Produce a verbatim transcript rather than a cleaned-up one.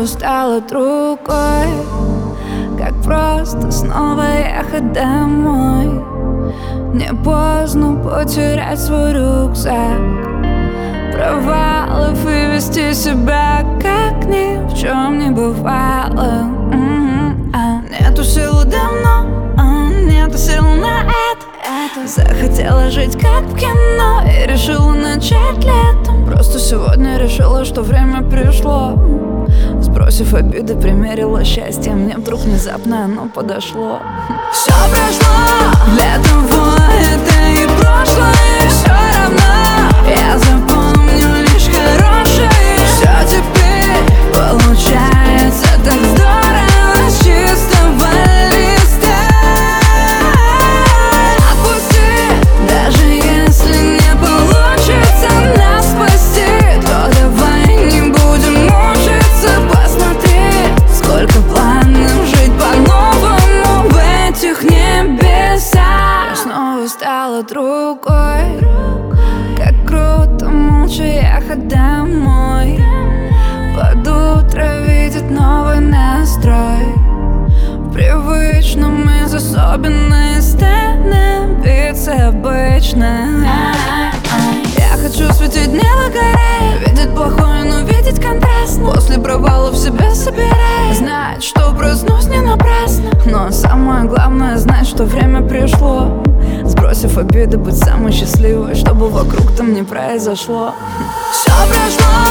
снова стала другой. Как просто снова ехать домой. Не поздно потерять свой рюкзак провалов и вести себя, как ни в чем не бывало. М-м-м. а Нету силы давно, а нету сил на это. Захотела жить как в кино и решила начать летом. Просто сегодня решила, что время пришло. Сбросив обиды, примерила счастье. Мне вдруг внезапно оно подошло. Все прошло, для того это и прошлое. Все равно я запомню лишь хорошее. Все теперь получается так здорово с чистого листа. Отпусти, даже если не получится нас спасти, то давай не будем мучиться. Посмотри, сколько планов жить по-новому в этих небесах. Я снова стала другой. Как круто молча ехать домой. Под утро видеть новый настрой. В привычном из особенной становиться обычно. Я хочу светить, не выгорая, видеть плохое, но видеть контраст. После провалов себя собирая, знать, что проснусь не напрасно. Но самое главное знать, что время пришло. Сбросив обиды, быть самой счастливой, чтобы вокруг там не произошло. Все прошло,